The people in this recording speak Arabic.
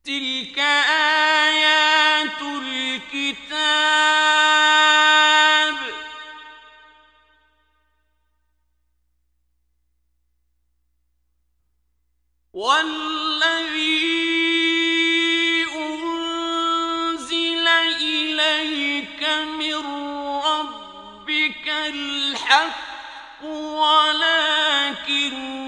تلك آيات الكتاب والذي أنزل إليك من ربك الحق ولكن